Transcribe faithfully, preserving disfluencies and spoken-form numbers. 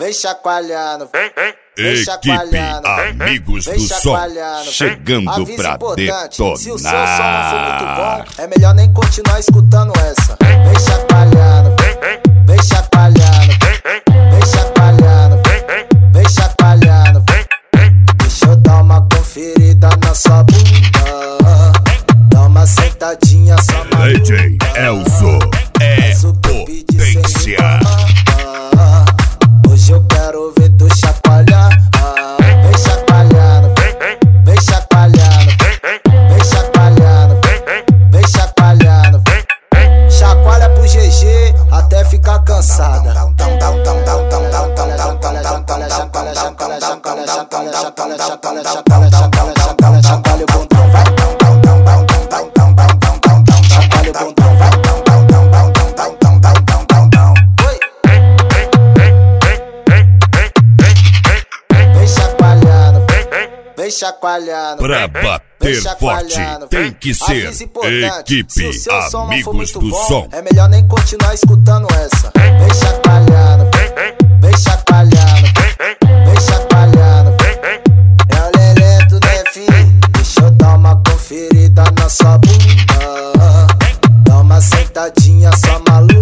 vem chacoalhando, vem, vem, vem Equipe chacoalhando, Amigos vem do Som, chacoalhando, chegando aviso pra importante, detonar. se o seu som não for muito bom, é melhor nem continuar escutando essa. Vem chacoalhando, vem, vem chacoalhando, vem chacoalhando, vem chacoalhando, deixa eu dar uma conferida na sua bunda, dá uma sentadinha só maluca. D J Elzo é potência. Hoje eu quero ver tu chacoalhar. Vem chacoalhando, vem chacoalhando, vem chacoalhando, vem chacoalhando. Chacoalha pro G G até ficar cansada. Chacoalha o bundão, vai. Chacoalha o bundão, vai. Vem chacoalhando, pra bater forte tem que ser equipe Amigos do Som. É melhor nem continuar escutando essa. Vem chacoalhando, vem chacoalhando, vem chacoalhando. É o Leleto, né, filho? Deixa eu dar uma conferida na sua bunda, dá uma sentadinha só maluca.